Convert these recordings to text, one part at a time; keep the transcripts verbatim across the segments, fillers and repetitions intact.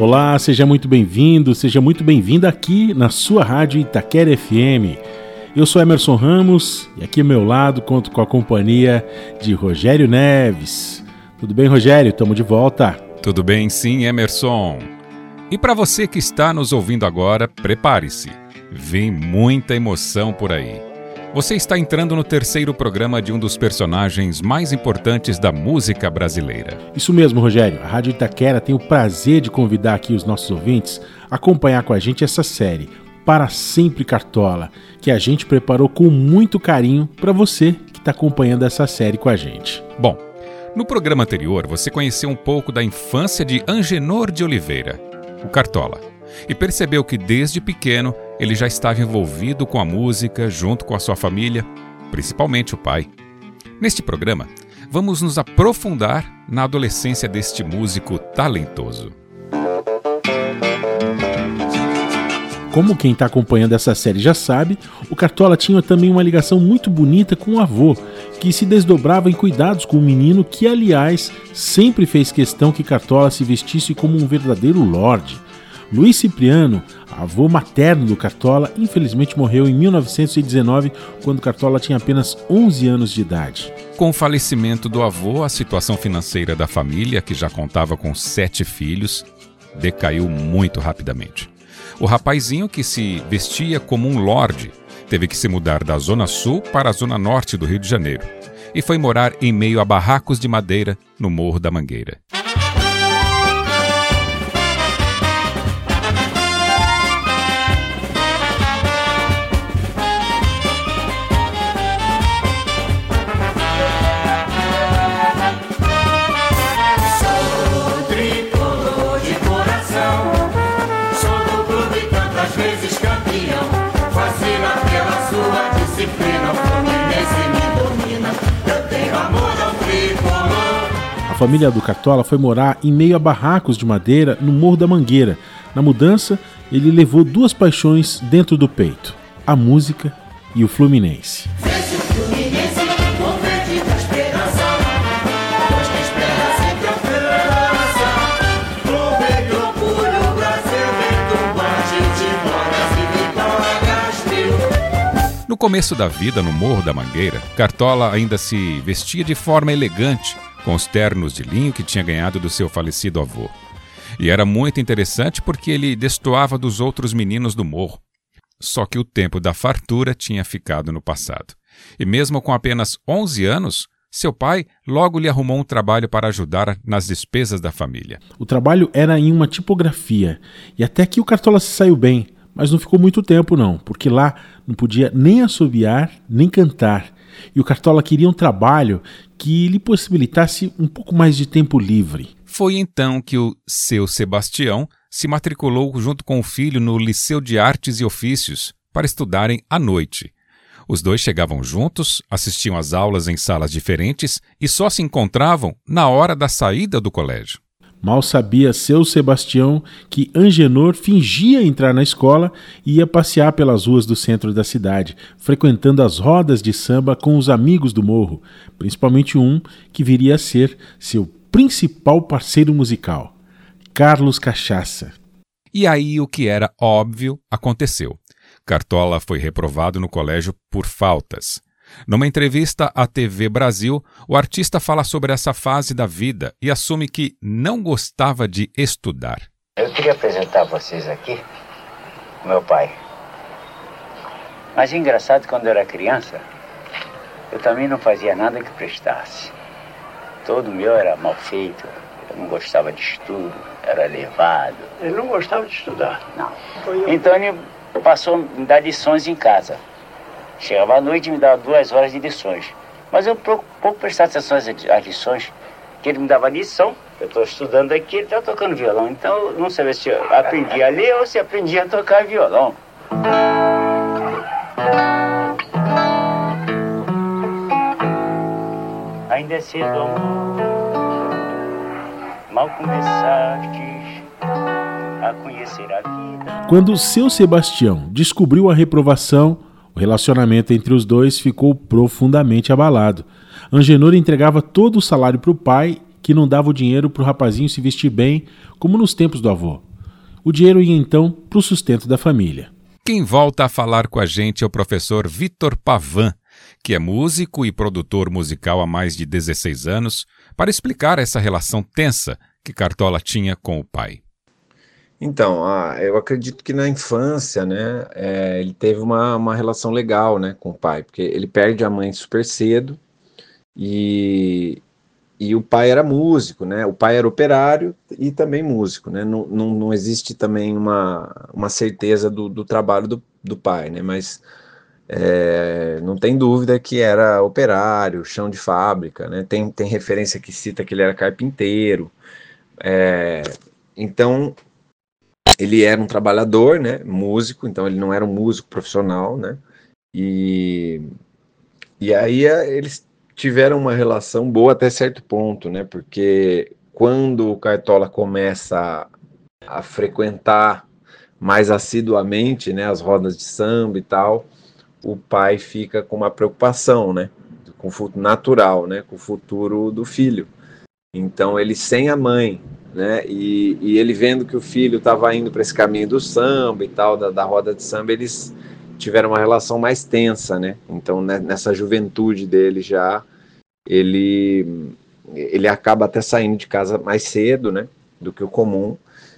olá, seja muito bem-vindo, seja muito bem-vinda aqui na sua rádio Itaquera F M. Eu sou Emerson Ramos e aqui ao meu lado conto com a companhia de Rogério Neves. Tudo bem, Rogério? Estamos de volta. Tudo bem, sim, Emerson. E para você que está nos ouvindo agora, prepare-se. Vem muita emoção por aí. Você está entrando no terceiro programa de um dos personagens mais importantes da música brasileira. Isso mesmo, Rogério. A Rádio Itaquera tem o prazer de convidar aqui os nossos ouvintes a acompanhar com a gente essa série, Para Sempre Cartola, que a gente preparou com muito carinho para você que está acompanhando essa série com a gente. Bom, no programa anterior você conheceu um pouco da infância de Angenor de Oliveira, o Cartola, e percebeu que desde pequeno ele já estava envolvido com a música junto com a sua família, principalmente o pai. Neste programa, vamos nos aprofundar na adolescência deste músico talentoso. Como quem está acompanhando essa série já sabe, o Cartola tinha também uma ligação muito bonita com o avô, que se desdobrava em cuidados com o menino que, aliás, sempre fez questão que Cartola se vestisse como um verdadeiro lorde. Luiz Cipriano, avô materno do Cartola, infelizmente morreu em mil novecentos e dezenove, quando Cartola tinha apenas onze anos de idade. Com o falecimento do avô, a situação financeira da família, que já contava com sete filhos, decaiu muito rapidamente. O rapazinho, que se vestia como um lorde, teve que se mudar da Zona Sul para a Zona Norte do Rio de Janeiro e foi morar em meio a barracos de madeira no Morro da Mangueira. A família do Cartola foi morar em meio a barracos de madeira no Morro da Mangueira. Na mudança, ele levou duas paixões dentro do peito: a música e o Fluminense. No começo da vida no Morro da Mangueira, Cartola ainda se vestia de forma elegante, com os ternos de linho que tinha ganhado do seu falecido avô. E era muito interessante porque ele destoava dos outros meninos do morro. Só que o tempo da fartura tinha ficado no passado. E mesmo com apenas onze anos, seu pai logo lhe arrumou um trabalho para ajudar nas despesas da família. O trabalho era em uma tipografia, e até que o Cartola se saiu bem, mas não ficou muito tempo não, porque lá não podia nem assobiar, nem cantar. E o Cartola queria um trabalho que lhe possibilitasse um pouco mais de tempo livre. Foi então que o seu Sebastião se matriculou junto com o filho no Liceu de Artes e Ofícios para estudarem à noite. Os dois chegavam juntos, assistiam às aulas em salas diferentes e só se encontravam na hora da saída do colégio. Mal sabia seu Sebastião que Angenor fingia entrar na escola e ia passear pelas ruas do centro da cidade, frequentando as rodas de samba com os amigos do morro, principalmente um que viria a ser seu principal parceiro musical, Carlos Cachaça. E aí o que era óbvio aconteceu. Cartola foi reprovado no colégio por faltas. Numa entrevista à T V Brasil, o artista fala sobre essa fase da vida e assume que não gostava de estudar. Eu queria apresentar a vocês aqui meu pai. Mas engraçado, quando eu era criança, eu também não fazia nada que prestasse. Todo meu era mal feito, eu não gostava de estudo, era levado. Ele não gostava de estudar? Não. Então ele passou a me dar lições em casa. Chegava à noite e me dava duas horas de lições. Mas eu pouco, pouco prestava atenção às lições, que ele me dava lição. Eu estou estudando aqui, ele está tocando violão. Então eu não sabia se eu aprendia a ler ou se aprendia a tocar violão. Ainda é cedo, amor. Mal começastes a conhecer a vida. Quando seu Sebastião descobriu a reprovação, o relacionamento entre os dois ficou profundamente abalado. Angenor entregava todo o salário para o pai, que não dava o dinheiro para o rapazinho se vestir bem, como nos tempos do avô. O dinheiro ia então para o sustento da família. Quem volta a falar com a gente é o professor Vitor Pavan, que é músico e produtor musical há mais de dezesseis anos, para explicar essa relação tensa que Cartola tinha com o pai. Então, ah, eu acredito que na infância, né, é, ele teve uma, uma relação legal, né, com o pai, porque ele perde a mãe super cedo e, e o pai era músico, né, o pai era operário e também músico, né, não, não, não existe também uma, uma certeza do, do trabalho do, do pai, né, mas é, não tem dúvida que era operário, chão de fábrica, né, tem, tem referência que cita que ele era carpinteiro, é, então... Ele era um trabalhador, né, músico, então ele não era um músico profissional, né, e, e aí eles tiveram uma relação boa até certo ponto, né, porque quando o Cartola começa a, a frequentar mais assiduamente, né, as rodas de samba e tal, o pai fica com uma preocupação, né, com o futuro natural, né, com o futuro do filho. Então ele sem a mãe, né, e, e ele vendo que o filho estava indo para esse caminho do samba e tal, da, da roda de samba, eles tiveram uma relação mais tensa, né, então né, nessa juventude dele já, ele, ele acaba até saindo de casa mais cedo, né, do que o comum,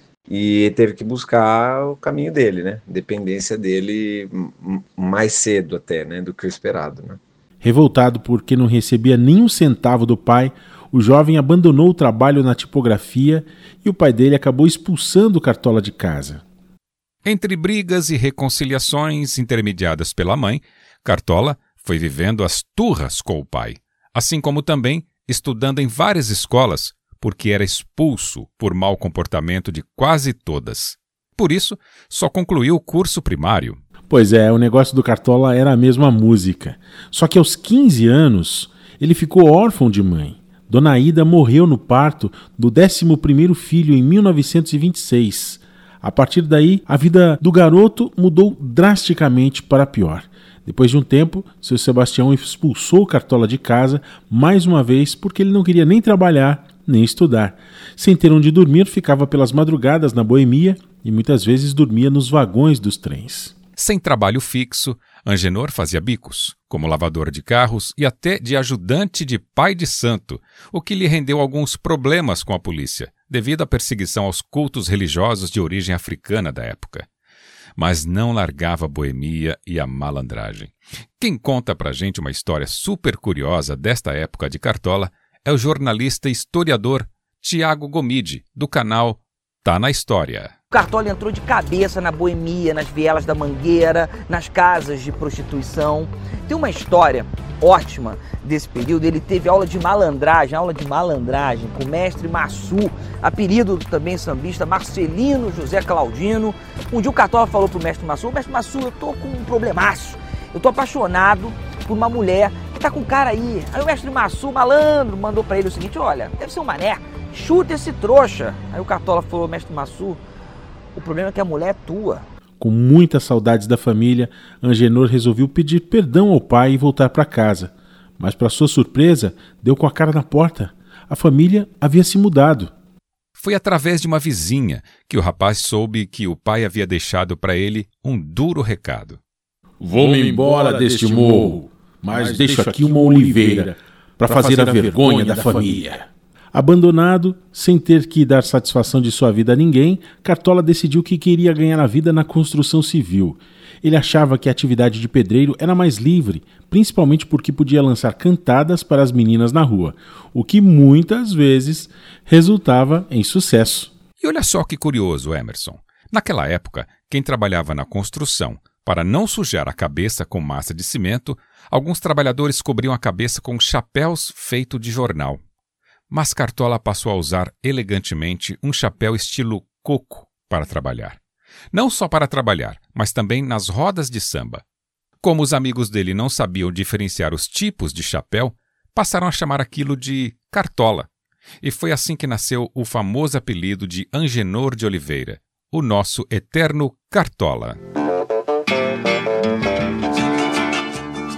e teve que buscar o caminho dele, né, dependência dele mais cedo até, né, do que o esperado, né. Revoltado porque não recebia nem um centavo do pai, o jovem abandonou o trabalho na tipografia e o pai dele acabou expulsando o Cartola de casa. Entre brigas e reconciliações intermediadas pela mãe, Cartola foi vivendo as turras com o pai, assim como também estudando em várias escolas, porque era expulso por mau comportamento de quase todas. Por isso, só concluiu o curso primário. Pois é, o negócio do Cartola era a mesma música. Só que aos quinze anos, ele ficou órfão de mãe. Dona Ida morreu no parto do décimo primeiro filho em mil novecentos e vinte e seis. A partir daí, a vida do garoto mudou drasticamente para pior. Depois de um tempo, seu Sebastião expulsou o Cartola de casa, mais uma vez porque ele não queria nem trabalhar, nem estudar. Sem ter onde dormir, ficava pelas madrugadas na boemia e muitas vezes dormia nos vagões dos trens. Sem trabalho fixo, Angenor fazia bicos, como lavador de carros e até de ajudante de pai de santo, o que lhe rendeu alguns problemas com a polícia, devido à perseguição aos cultos religiosos de origem africana da época. Mas não largava a boemia e a malandragem. Quem conta pra gente uma história super curiosa desta época de Cartola é o jornalista e historiador Tiago Gomide, do canal Tá na História. O Cartola entrou de cabeça na boemia, nas vielas da Mangueira, nas casas de prostituição. Tem uma história ótima desse período. Ele teve aula de malandragem, aula de malandragem com o mestre Massu, apelido também sambista Marcelino José Claudino. Um dia o Cartola falou pro mestre Massu: mestre Massu, eu tô com um problemaço. Eu tô apaixonado por uma mulher que tá com um cara aí. Aí o mestre Massu, malandro, mandou pra ele o seguinte: olha, deve ser um mané, chuta esse trouxa. Aí o Cartola falou: mestre Massu, o problema é que a mulher é tua. Com muitas saudades da família, Angenor resolveu pedir perdão ao pai e voltar para casa. Mas, para sua surpresa, deu com a cara na porta. A família havia se mudado. Foi através de uma vizinha que o rapaz soube que o pai havia deixado para ele um duro recado. Vou-me embora deste morro, mas deixo aqui uma oliveira para fazer a vergonha da família. Abandonado, sem ter que dar satisfação de sua vida a ninguém, Cartola decidiu que queria ganhar a vida na construção civil. Ele achava que a atividade de pedreiro era mais livre, principalmente porque podia lançar cantadas para as meninas na rua, o que muitas vezes resultava em sucesso. E olha só que curioso, Emerson. Naquela época, quem trabalhava na construção, para não sujar a cabeça com massa de cimento, alguns trabalhadores cobriam a cabeça com chapéus feitos de jornal. Mas Cartola passou a usar elegantemente um chapéu estilo coco para trabalhar. Não só para trabalhar, mas também nas rodas de samba. Como os amigos dele não sabiam diferenciar os tipos de chapéu, passaram a chamar aquilo de Cartola. E foi assim que nasceu o famoso apelido de Angenor de Oliveira, o nosso eterno Cartola.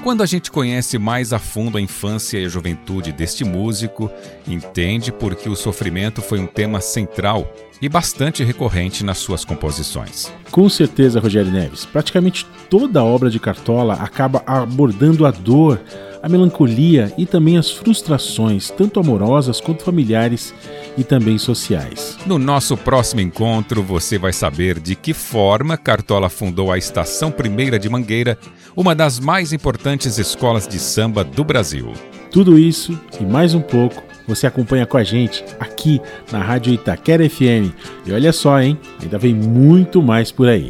Quando a gente conhece mais a fundo a infância e a juventude deste músico, entende por que o sofrimento foi um tema central e bastante recorrente nas suas composições. Com certeza, Rogério Neves. Praticamente toda a obra de Cartola acaba abordando a dor, a melancolia e também as frustrações, tanto amorosas quanto familiares e também sociais. No nosso próximo encontro, você vai saber de que forma Cartola fundou a Estação Primeira de Mangueira, uma das mais importantes escolas de samba do Brasil. Tudo isso e mais um pouco você acompanha com a gente aqui na Rádio Itaquera F M. E olha só, hein? Ainda vem muito mais por aí.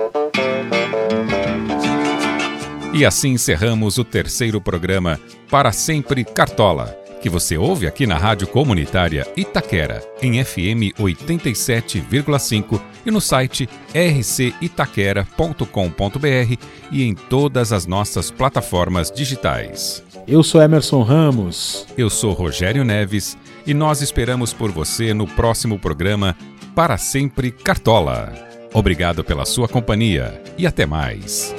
E assim encerramos o terceiro programa Para Sempre Cartola, que você ouve aqui na Rádio Comunitária Itaquera, em F M oitenta e sete vírgula cinco e no site r c itaquera ponto com ponto b r e em todas as nossas plataformas digitais. Eu sou Emerson Ramos. Eu sou Rogério Neves e nós esperamos por você no próximo programa Para Sempre Cartola. Obrigado pela sua companhia e até mais.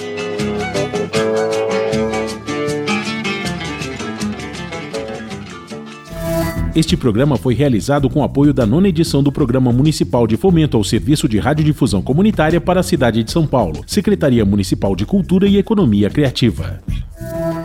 Este programa foi realizado com apoio da nona edição do Programa Municipal de Fomento ao Serviço de Radiodifusão Comunitária para a cidade de São Paulo, Secretaria Municipal de Cultura e Economia Criativa.